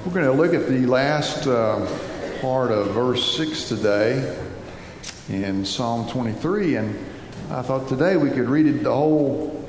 We're going to look at the last part of verse 6 today in Psalm 23, and I thought today we could read the whole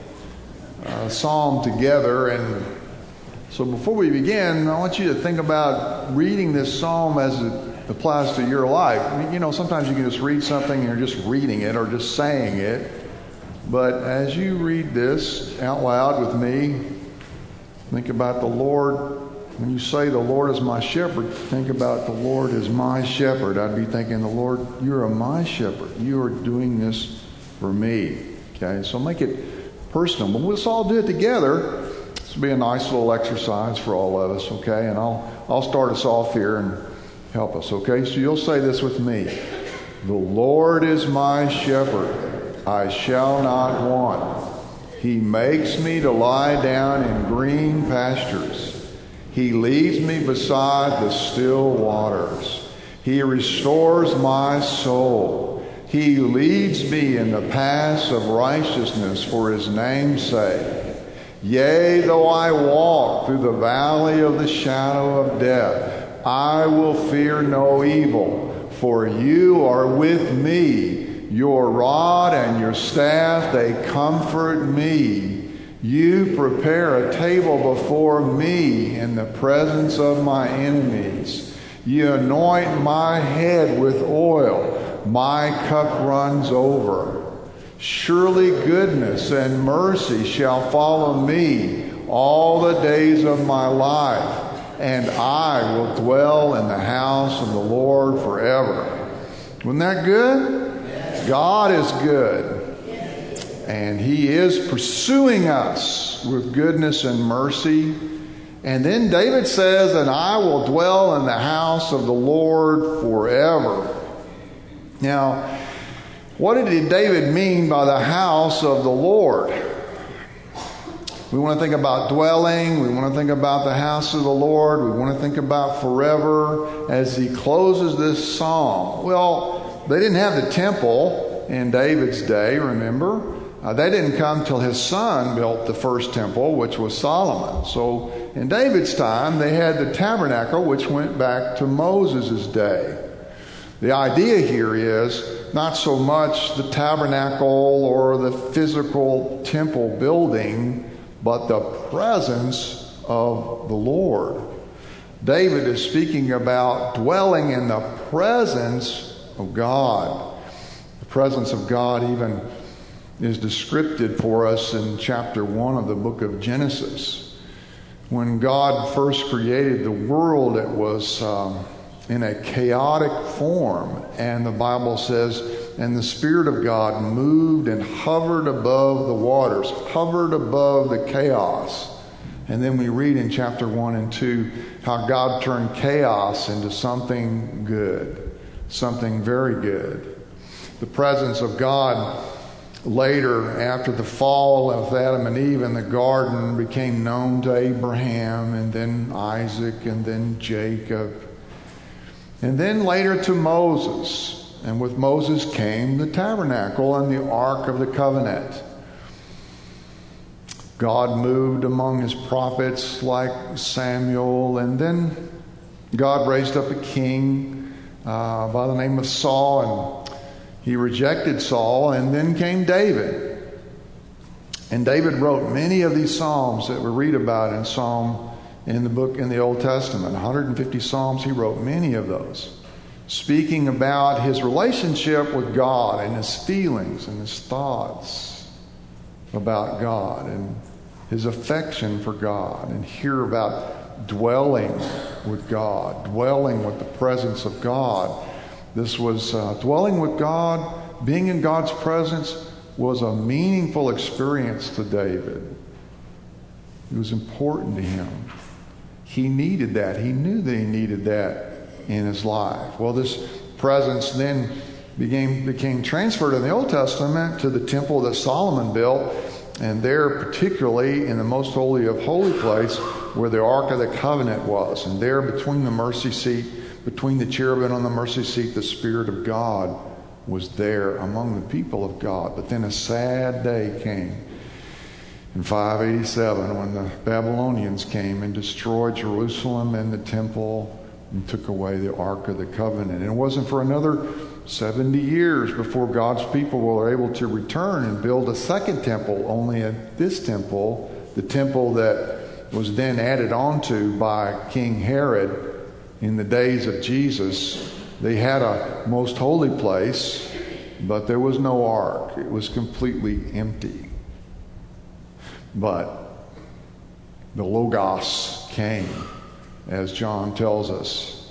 psalm together. And so before we begin, I want you to think about reading this psalm as it applies to your life. You know, sometimes you can just read something and you're just reading it or just saying it. But as you read this out loud with me, think about the Lord. When you say the Lord is my shepherd, think about the Lord is my shepherd. I'd be thinking, the Lord, you're my shepherd. You are doing this for me. Okay, so make it personal. But let's all do it together. This will be a nice little exercise for all of us, okay? And I'll start us off here and help us, okay? So you'll say this with me. The Lord is my shepherd. I shall not want. He makes me to lie down in green pastures. He leads me beside the still waters. He restores my soul. He leads me in the paths of righteousness for his name's sake. Yea, though I walk through the valley of the shadow of death, I will fear no evil, for you are with me. Your rod and your staff, they comfort me. You prepare a table before me in the presence of my enemies. You anoint my head with oil. My cup runs over. Surely goodness and mercy shall follow me all the days of my life, and I will dwell in the house of the Lord forever. Wasn't that good? Yes. God is good. And he is pursuing us with goodness and mercy. And then David says, and I will dwell in the house of the Lord forever. Now, what did David mean by the house of the Lord? We want to think about dwelling. We want to think about the house of the Lord. We want to think about forever as he closes this psalm. Well, they didn't have the temple in David's day, remember? They didn't come till his son built the first temple, which was Solomon. So in David's time, they had the tabernacle, which went back to Moses' day. The idea here is not so much the tabernacle or the physical temple building, but the presence of the Lord. David is speaking about dwelling in the presence of God. The presence of God even is described for us in chapter 1 of the book of Genesis. When God first created the world, it was in a chaotic form, and the Bible says, and the Spirit of God moved and hovered above the waters, hovered above the chaos. And then we read in chapter 1 and 2 how God turned chaos into something good, something very good. The presence of God later, after the fall of Adam and Eve in the garden, became known to Abraham, and then Isaac, and then Jacob, and then later to Moses. And with Moses came the tabernacle and the Ark of the Covenant. God moved among his prophets like Samuel, and then God raised up a king by the name of Saul, and he rejected Saul, and then came David. And David wrote many of these psalms that we read about in the Old Testament. 150 psalms, he wrote many of those, speaking about his relationship with God and his feelings and his thoughts about God and his affection for God, and hear about dwelling with God, dwelling with the presence of God. This was dwelling with God, being in God's presence was a meaningful experience to David. It was important to him. He needed that. He knew that he needed that in his life. Well, this presence then became transferred in the Old Testament to the temple that Solomon built, and there particularly in the most holy of holy place where the Ark of the Covenant was. And there between the mercy seat, between the cherubim on the mercy seat, the Spirit of God was there among the people of God. But then a sad day came in 587 when the Babylonians came and destroyed Jerusalem and the temple and took away the Ark of the Covenant. And it wasn't for another 70 years before God's people were able to return and build a second temple, only at this temple, the temple that was then added onto by King Herod in the days of Jesus. They had a most holy place, but there was no ark. It was completely empty. But the Logos came, as John tells us,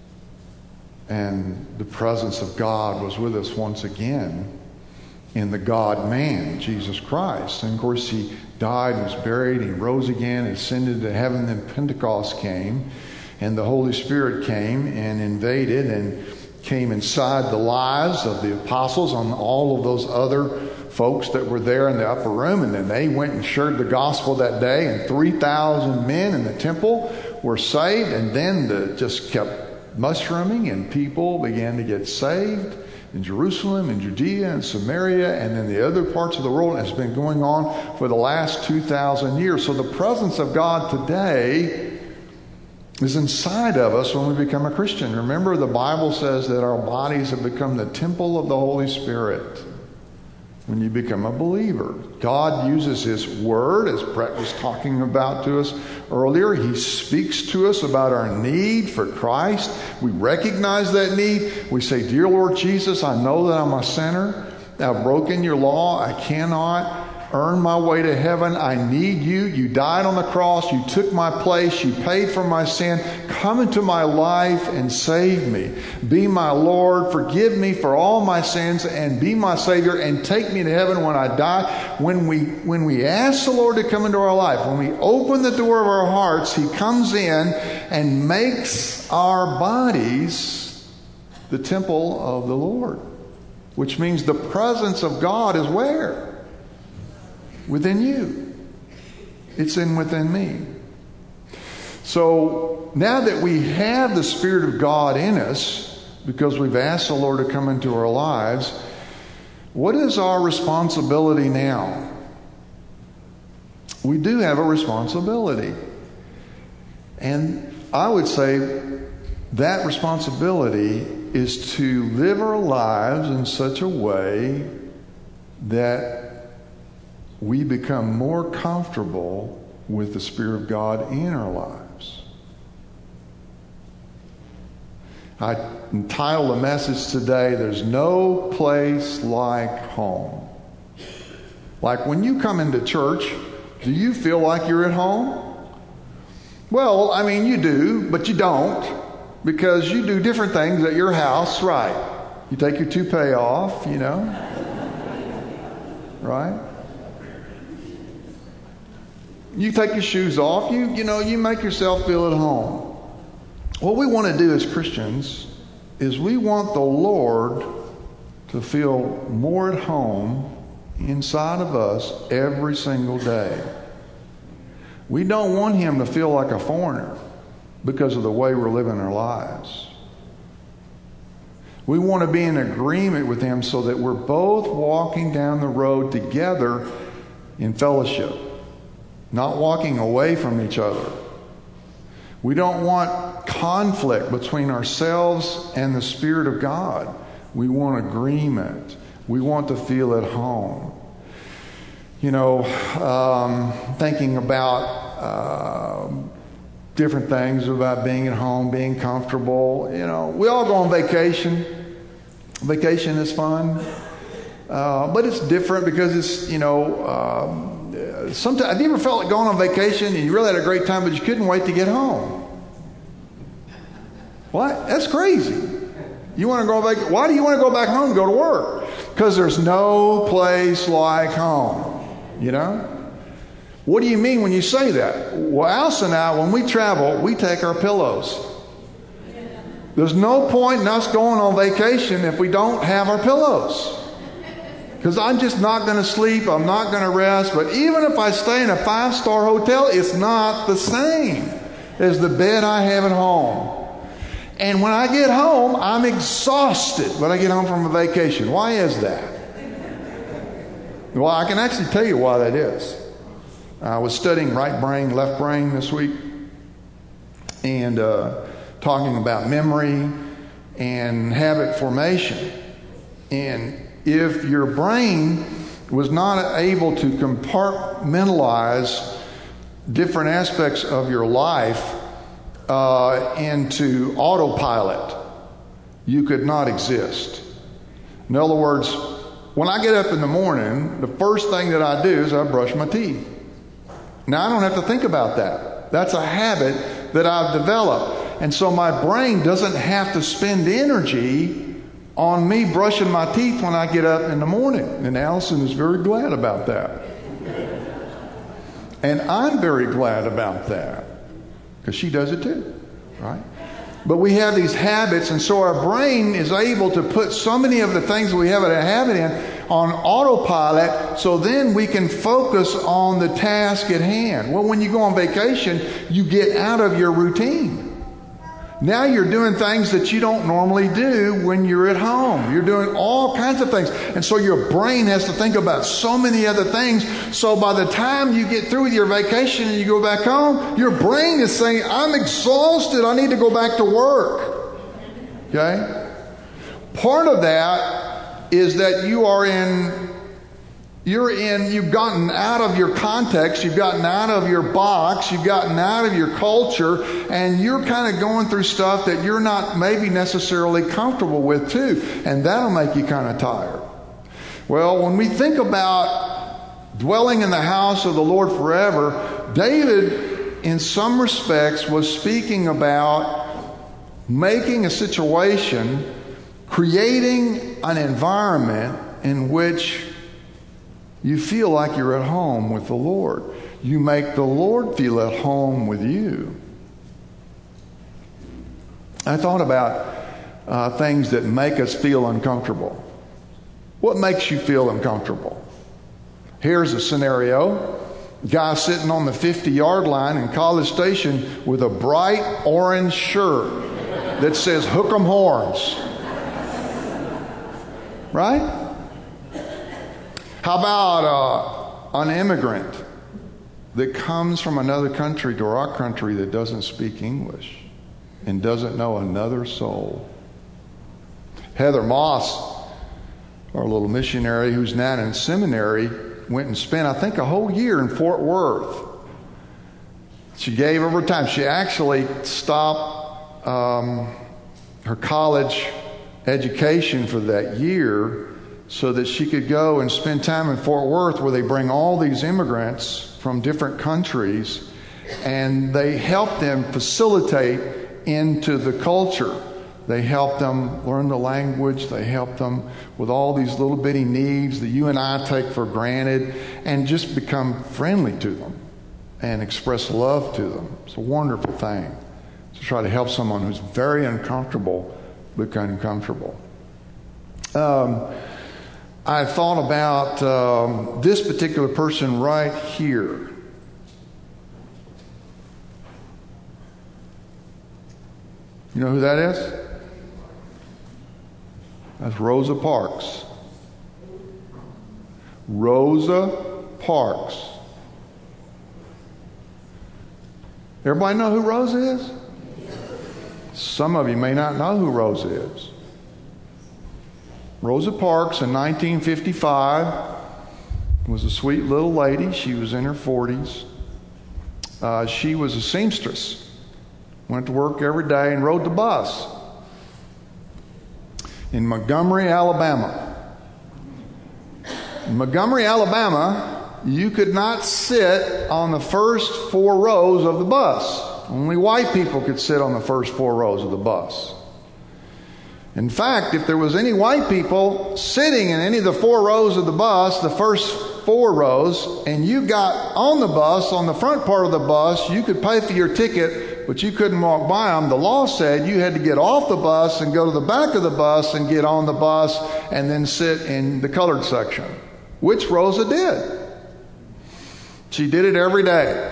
and the presence of God was with us once again in the God-man, Jesus Christ. And of course, he died, was buried, he rose again, ascended to heaven, then Pentecost came, and the Holy Spirit came and invaded and came inside the lives of the apostles and all of those other folks that were there in the upper room. And then they went and shared the gospel that day, and 3,000 men in the temple were saved. And then it just kept mushrooming, and people began to get saved in Jerusalem and Judea and Samaria and then the other parts of the world. It's been going on for the last 2,000 years. So the presence of God today is inside of us when we become a Christian. Remember, the Bible says that our bodies have become the temple of the Holy Spirit when you become a believer. God uses His Word, as Brett was talking about to us earlier. He speaks to us about our need for Christ. We recognize that need. We say, "Dear Lord Jesus, I know that I'm a sinner. I've broken your law. I cannot earn my way to heaven. I need you. You died on the cross. You took my place. You paid for my sin. Come into my life and save me. Be my Lord. Forgive me for all my sins and be my Savior and take me to heaven when I die." When we ask the Lord to come into our life, when we open the door of our hearts, He comes in and makes our bodies the temple of the Lord, which means the presence of God is where? Within you. It's within me. So now that we have the Spirit of God in us, because we've asked the Lord to come into our lives, what is our responsibility now? We do have a responsibility. And I would say that responsibility is to live our lives in such a way that we become more comfortable with the Spirit of God in our lives. I entitled the message today, "There's no place like home." Like when you come into church, do you feel like you're at home? Well, I mean, you do, but you don't, because you do different things at your house, right? You take your toupee off, right? You take your shoes off. You make yourself feel at home. What we want to do as Christians is we want the Lord to feel more at home inside of us every single day. We don't want Him to feel like a foreigner because of the way we're living our lives. We want to be in agreement with Him so that we're both walking down the road together in fellowship, not walking away from each other. We don't want conflict between ourselves and the Spirit of God. We want agreement. We want to feel at home. Thinking about different things about being at home, being comfortable. We all go on vacation. Vacation is fun. But it's different because it's, sometimes, have you ever felt like going on vacation and you really had a great time, but you couldn't wait to get home? What? That's crazy. You want to go back? Why do you want to go back home and go to work? Because there's no place like home. What do you mean when you say that? Well, Alice and I, when we travel, we take our pillows. There's no point in us going on vacation if we don't have our pillows. Because I'm just not going to sleep. I'm not going to rest. But even if I stay in a 5-star hotel, it's not the same as the bed I have at home. And when I get home, I'm exhausted when I get home from a vacation. Why is that? Well, I can actually tell you why that is. I was studying right brain, left brain this week, and talking about memory and habit formation. And if your brain was not able to compartmentalize different aspects of your life into autopilot, you could not exist. In other words, when I get up in the morning, the first thing that I do is I brush my teeth. Now, I don't have to think about that. That's a habit that I've developed. And so my brain doesn't have to spend energy on me brushing my teeth when I get up in the morning. And Allison is very glad about that. And I'm very glad about that, because she does it too, right? But we have these habits, and so our brain is able to put so many of the things that we have a habit in on autopilot, so then we can focus on the task at hand. Well, when you go on vacation, you get out of your routine. Now you're doing things that you don't normally do when you're at home. You're doing all kinds of things. And so your brain has to think about so many other things. So by the time you get through with your vacation and you go back home, your brain is saying, I'm exhausted. I need to go back to work. Okay? Part of that is that you've gotten out of your context, you've gotten out of your box, you've gotten out of your culture, and you're kind of going through stuff that you're not maybe necessarily comfortable with too, and that'll make you kind of tired. Well, when we think about dwelling in the house of the Lord forever, David, in some respects, was speaking about making a situation, creating an environment in which you feel like you're at home with the Lord. You make the Lord feel at home with you. I thought about things that make us feel uncomfortable. What makes you feel uncomfortable? Here's a scenario. Guy sitting on the 50-yard line in College Station with a bright orange shirt that says "Hook 'em horns." Right? How about an immigrant that comes from another country to our country that doesn't speak English and doesn't know another soul? Heather Moss, our little missionary who's now in seminary, went and spent, I think, a whole year in Fort Worth. She gave of her time. She actually stopped her college education for that year so that she could go and spend time in Fort Worth, where they bring all these immigrants from different countries, and they help them facilitate into the culture. They help them learn the language. They help them with all these little bitty needs that you and I take for granted, and just become friendly to them and express love to them. It's a wonderful thing to try to help someone who's very uncomfortable become comfortable. I thought about this particular person right here. You know who that is? That's Rosa Parks. Rosa Parks. Everybody know who Rosa is? Some of you may not know who Rosa is. Rosa Parks in 1955 was a sweet little lady. She was in her 40s. She was a seamstress. Went to work every day and rode the bus in Montgomery, Alabama. In Montgomery, Alabama, you could not sit on the first 4 rows of the bus. Only white people could sit on the first 4 rows of the bus. In fact, if there was any white people sitting in any of the 4 rows of the bus, the first 4 rows, and you got on the bus, on the front part of the bus, you could pay for your ticket, but you couldn't walk by them. The law said you had to get off the bus and go to the back of the bus and get on the bus and then sit in the colored section, which Rosa did. She did it every day.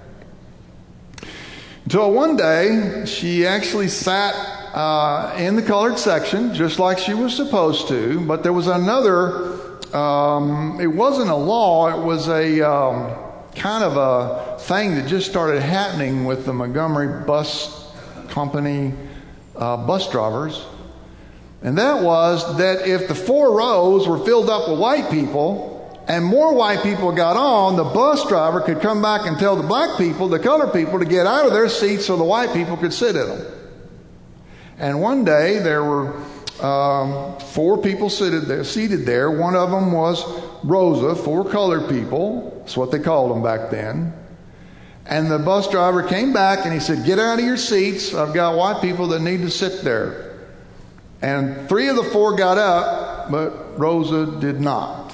Until one day, she actually sat in the colored section, just like she was supposed to, but there was another, it wasn't a law, it was a kind of a thing that just started happening with the Montgomery Bus Company bus drivers. And that was that if the 4 rows were filled up with white people and more white people got on, the bus driver could come back and tell the black people, the colored people, to get out of their seats so the white people could sit in them. And one day there were 4 people seated there. One of them was Rosa, 4 colored people. That's what they called them back then. And the bus driver came back and he said, "Get out of your seats. I've got white people that need to sit there." And 3 of the 4 got up, but Rosa did not.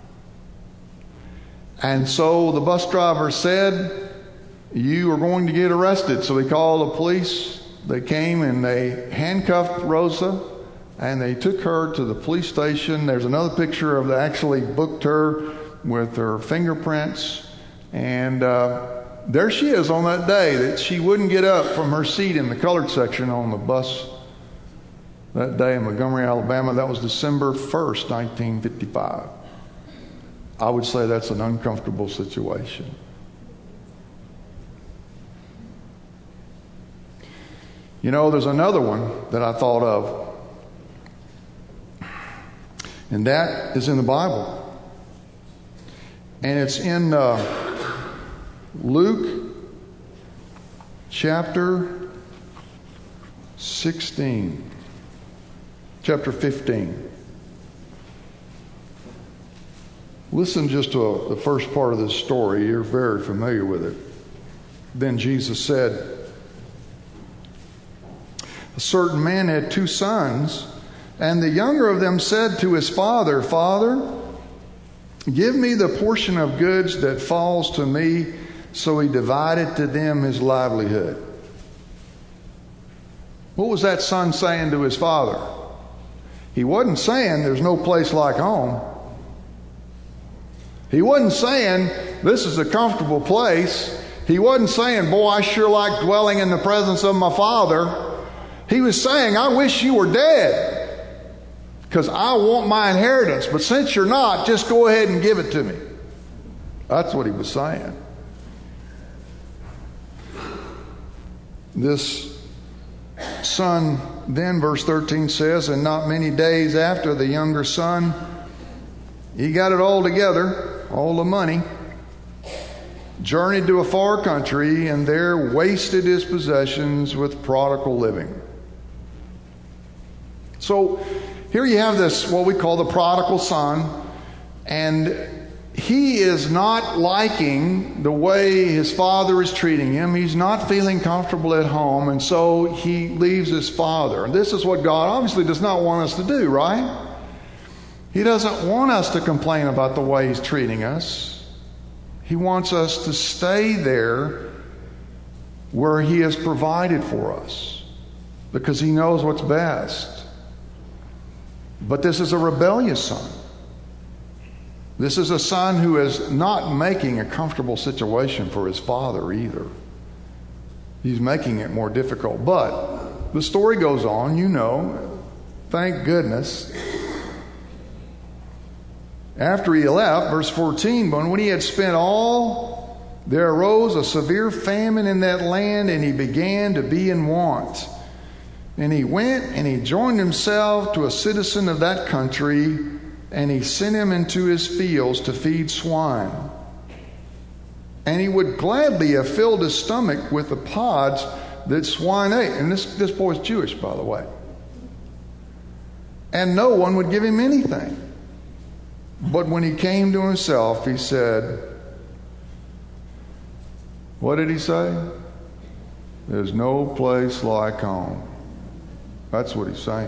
And so the bus driver said, "You are going to get arrested." So he called the police. They came and they handcuffed Rosa and they took her to the police station. There's another picture of they actually booked her with her fingerprints. And there she is on that day that she wouldn't get up from her seat in the colored section on the bus that day in Montgomery, Alabama. That was December 1st, 1955. I would say that's an uncomfortable situation. You know, there's another one that I thought of, and that is in the Bible. And it's in Luke chapter 16, chapter 15. Listen just to the first part of this story. You're very familiar with it. Then Jesus said, "A certain man had 2 sons, and the younger of them said to his father, 'Father, give me the portion of goods that falls to me.' So he divided to them his livelihood." What was that son saying to his father? He wasn't saying there's no place like home. He wasn't saying this is a comfortable place. He wasn't saying, "Boy, I sure like dwelling in the presence of my father." He was saying, "I wish you were dead because I want my inheritance. But since you're not, just go ahead and give it to me." That's what he was saying. This son, then verse 13 says, "And not many days after, the younger son, he got it all together, all the money, journeyed to a far country, and there wasted his possessions with prodigal living." So here you have this, what we call the prodigal son, and he is not liking the way his father is treating him. He's not feeling comfortable at home, and so he leaves his father. And this is what God obviously does not want us to do, right? He doesn't want us to complain about the way he's treating us. He wants us to stay there where he has provided for us because he knows what's best. But this is a rebellious son. This is a son who is not making a comfortable situation for his father either. He's making it more difficult. But the story goes on, you know, thank goodness. After he left, verse 14, "But when he had spent all, there arose a severe famine in that land, and he began to be in want. And he went and he joined himself to a citizen of that country, and he sent him into his fields to feed swine. And he would gladly have filled his stomach with the pods that swine ate." And this boy's Jewish, by the way. "And no one would give him anything. But when he came to himself, he said," what did he say? "There's no place like home." That's what he's saying.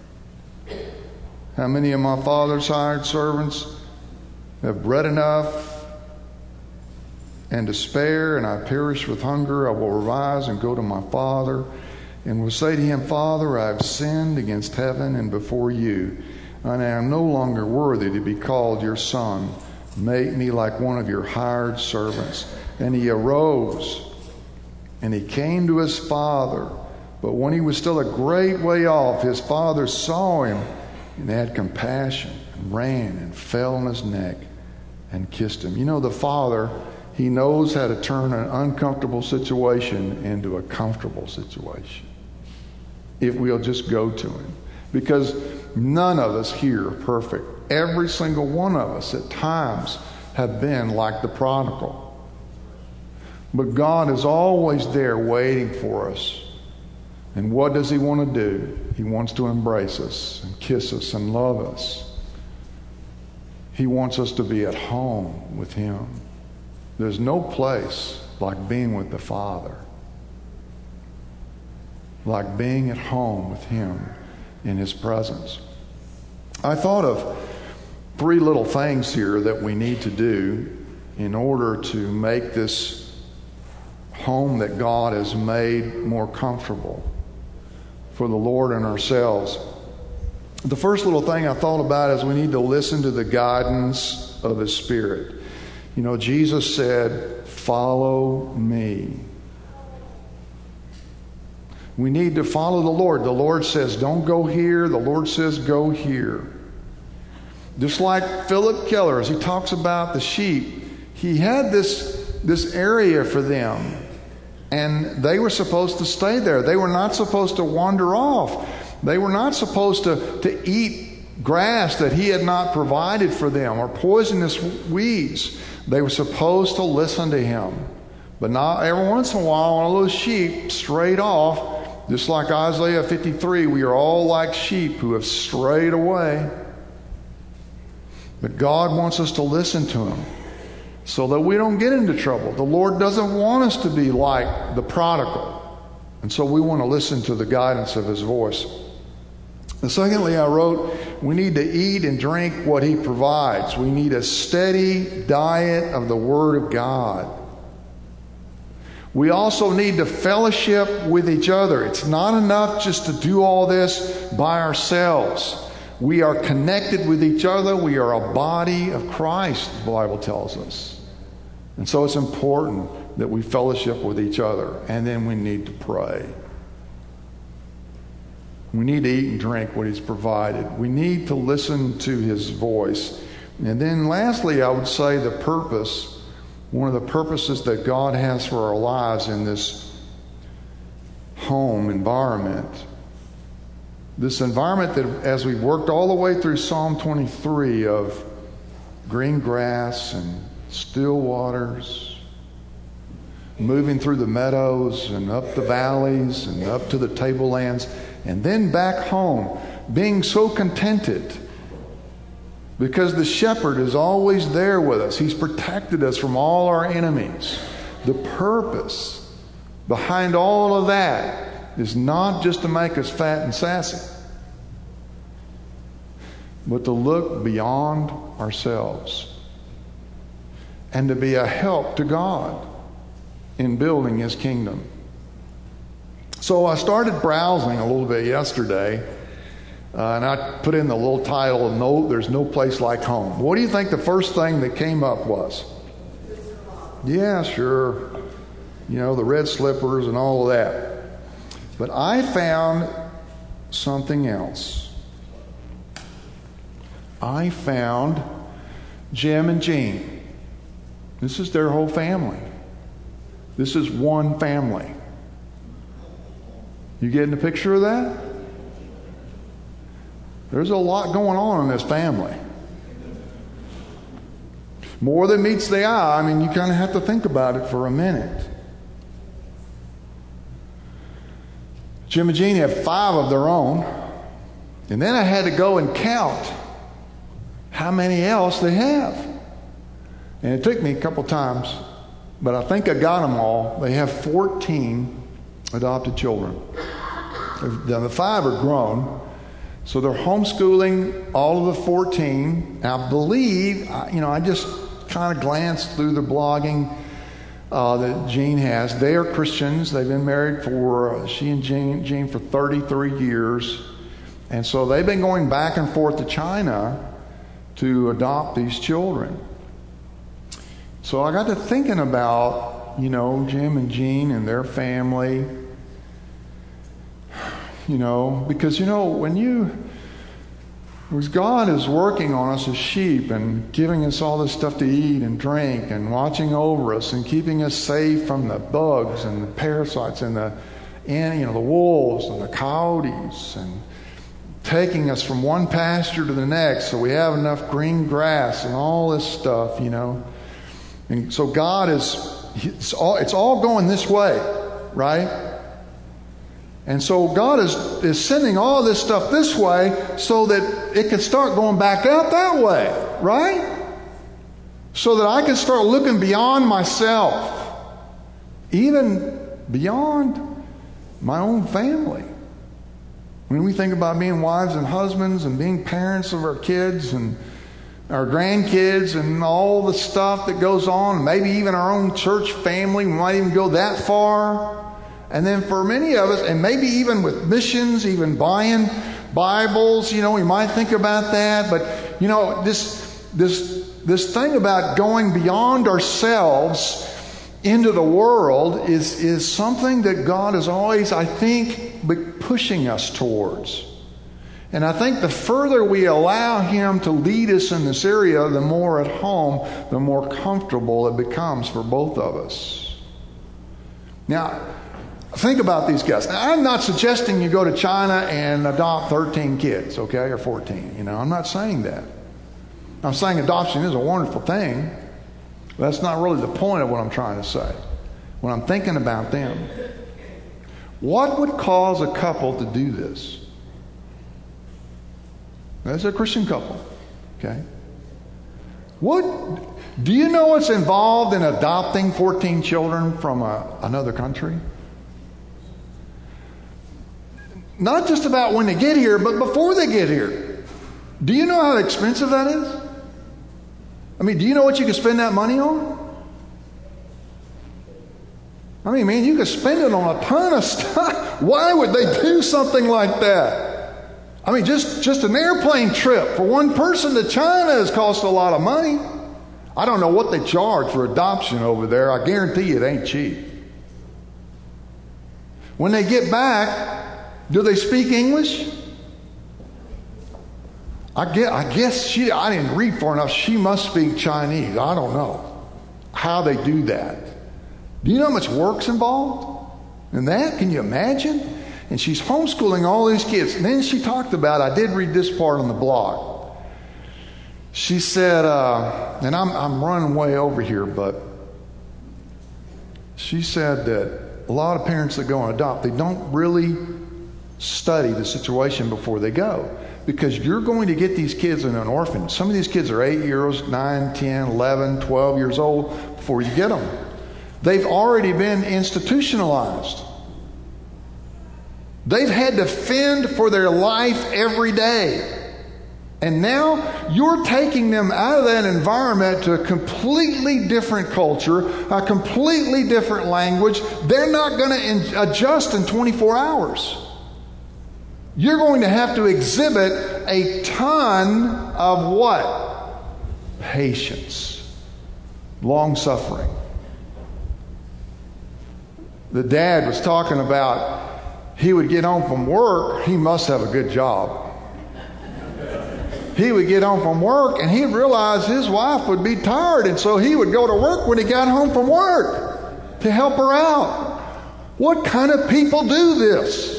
"How many of my father's hired servants have bread enough and to spare, and I perish with hunger? I will arise and go to my father, and will say to him, 'Father, I have sinned against heaven and before you, and I am no longer worthy to be called your son. Make me like one of your hired servants.' And he arose and he came to his father. But when he was still a great way off, his father saw him and had compassion and ran and fell on his neck and kissed him." You know, the father He knows how to turn an uncomfortable situation into a comfortable situation if we'll just go to Him. Because none of us here are perfect. Every single one of us at times have been like the prodigal. But God is always there waiting for us. And what does He want to do? He wants to embrace us and kiss us and love us. He wants us to be at home with Him. There's no place like being with the Father, like being at home with Him in His presence. I thought of 3 little things here that we need to do in order to make this home that God has made more comfortable for the Lord and ourselves. The first little thing I thought about is we need to listen to the guidance of His Spirit. You know, Jesus said, "Follow me." We need to follow the Lord. The Lord says, "Don't go here." The Lord says, "Go here." Just like Philip Keller, as he talks about the sheep, he had this area for them. And they were supposed to stay there. They were not supposed to wander off. They were not supposed to eat grass that He had not provided for them or poisonous weeds. They were supposed to listen to Him. But not every once in a while, one of those sheep strayed off. Just like Isaiah 53, we are all like sheep who have strayed away. But God wants us to listen to Him so that we don't get into trouble. The Lord doesn't want us to be like the prodigal. And so we want to listen to the guidance of His voice. And secondly, I wrote, we need to eat and drink what He provides. We need a steady diet of the Word of God. We also need to fellowship with each other. It's not enough just to do all this by ourselves. We are connected with each other. We are a body of Christ, the Bible tells us. And so it's important that we fellowship with each other. And then we need to pray. We need to eat and drink what He's provided. We need to listen to His voice. And then lastly, I would say the purpose, one of the purposes that God has for our lives in this home environment. This environment that, as we worked all the way through Psalm 23 of green grass and still waters, moving through the meadows and up the valleys and up to the tablelands, and then back home, being so contented because the shepherd is always there with us. He's protected us from all our enemies. The purpose behind all of that is not just to make us fat and sassy, but to look beyond ourselves and to be a help to God in building His kingdom. So I started browsing a little bit yesterday, and I put in the little title, "No, there's no place like home." What do you think the first thing that came up was? Yeah, sure. You know, the red slippers and all of that. But I found something else. I found Jim and Jean. This is their whole family. This is one family. You getting a picture of that? There's a lot going on in this family. More than meets the eye. I mean, you kind of have to think about it for a minute. Jim and Jean have 5 of their own. And then I had to go and count how many else they have. And it took me a couple times, but I think I got them all. They have 14 adopted children. Now, the 5 are grown, so they're homeschooling all of the 14. I believe, I just kind of glanced through the blogging that Jean has. They are Christians. They've been married for, she and Jean for 33 years. And so they've been going back and forth to China to adopt these children. So I got to thinking about, Jim and Jean and their family. Because, when Because God is working on us as sheep and giving us all this stuff to eat and drink and watching over us and keeping us safe from the bugs and the parasites and the wolves and the coyotes, and taking us from one pasture to the next so we have enough green grass and all this stuff, And so God it's all going this way, right? And so God is sending all this stuff this way so that it can start going back out that way, right? So that I can start looking beyond myself, even beyond my own family. When we think about being wives and husbands and being parents of our kids and our grandkids and all the stuff that goes on, maybe even our own church family, we might even go that far. And then for many of us, and maybe even with missions, even buying Bibles, we might think about that. But, this thing about going beyond ourselves into the world is something that God is always, I think, pushing us towards. And I think the further we allow Him to lead us in this area, the more at home, the more comfortable it becomes for both of us. Now, think about these guys. Now, I'm not suggesting you go to China and adopt 13 kids, okay, or 14. I'm not saying that. I'm saying adoption is a wonderful thing. But that's not really the point of what I'm trying to say. When I'm thinking about them, what would cause a couple to do this? That's a Christian couple, okay? Do you know what's involved in adopting 14 children from another country? Not just about when they get here, but before they get here. Do you know how expensive that is? Do you know what you can spend that money on? Man, you could spend it on a ton of stuff. Why would they do something like that? Just an airplane trip for one person to China has cost a lot of money. I don't know what they charge for adoption over there. I guarantee you it ain't cheap. When they get back, do they speak English? I guess I didn't read far enough. She must speak Chinese. I don't know how they do that. Do you know how much work's involved in that? Can you imagine? And she's homeschooling all these kids. And then she talked about, I did read this part on the blog. She said, and I'm running way over here, but she said that a lot of parents that go and adopt, they don't really study the situation before they go. Because you're going to get these kids in an orphanage. Some of these kids are 8 years, 9, 10, 11, 12 years old before you get them. They've already been institutionalized. They've had to fend for their life every day. And now you're taking them out of that environment to a completely different culture, a completely different language. They're not going to adjust in 24 hours. You're going to have to exhibit a ton of what? Patience. Long-suffering. The dad was talking about he would get home from work. He must have a good job. He would get home from work and he'd realize his wife would be tired, and so he would go to work when he got home from work to help her out. What kind of people do this?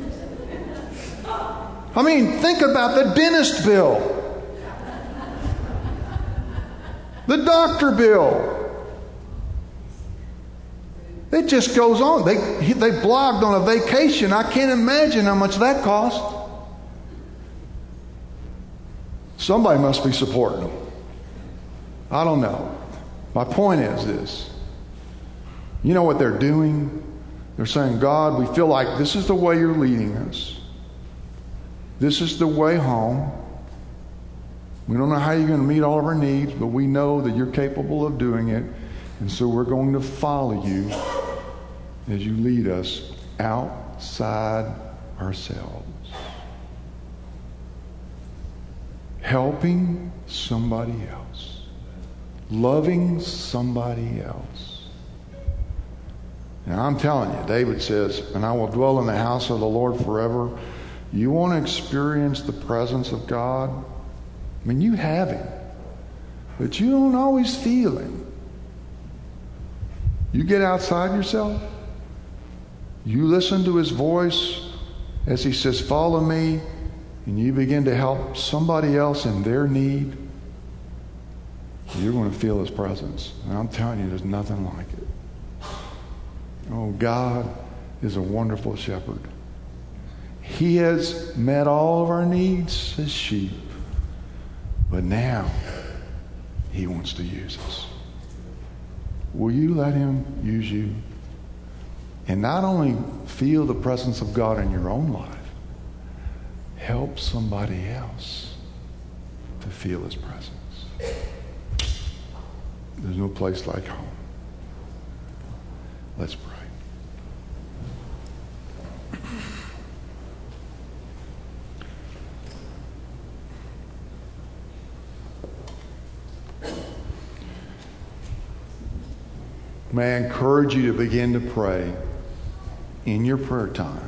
Think about the dentist bill, the doctor bill. It just goes on. They blogged on a vacation. I can't imagine how much that cost. Somebody must be supporting them. I don't know. My point is this. You know what they're doing? They're saying, God, we feel like this is the way you're leading us. This is the way home. We don't know how you're going to meet all of our needs, but we know that you're capable of doing it. And so we're going to follow you as you lead us outside ourselves. Helping somebody else. Loving somebody else. And I'm telling you, David says, and I will dwell in the house of the Lord forever. You want to experience the presence of God? I mean, you have Him, but you don't always feel Him. You get outside yourself. You listen to His voice as He says, follow me, and you begin to help somebody else in their need. You're going to feel His presence. And I'm telling you, there's nothing like it. Oh, God is a wonderful shepherd. He has met all of our needs as sheep. But now, He wants to use us. Will you let Him use you? And not only feel the presence of God in your own life, help somebody else to feel His presence. There's no place like home. Let's pray. May I encourage you to begin to pray in your prayer time.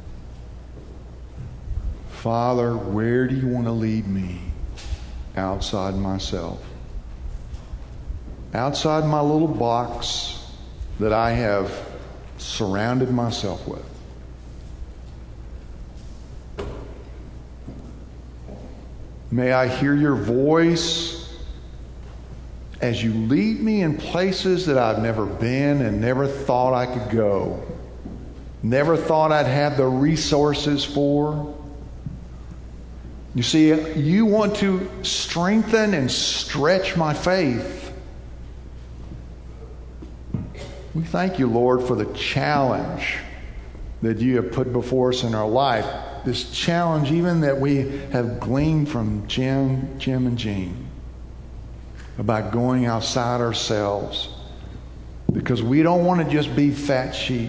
Father, where do you want to lead me outside myself? Outside my little box that I have surrounded myself with. May I hear your voice as you lead me in places that I've never been and never thought I could go. Never thought I'd have the resources for. You see, you want to strengthen and stretch my faith. We thank you, Lord, for the challenge that you have put before us in our life. This challenge even that we have gleaned from Jim and Jean about going outside ourselves, because we don't want to just be fat sheep.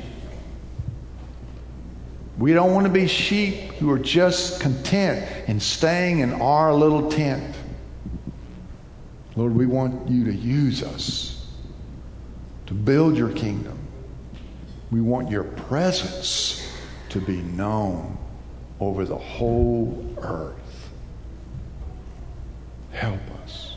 We don't want to be sheep who are just content in staying in our little tent. Lord, we want you to use us to build your kingdom. We want your presence to be known over the whole earth. Help us.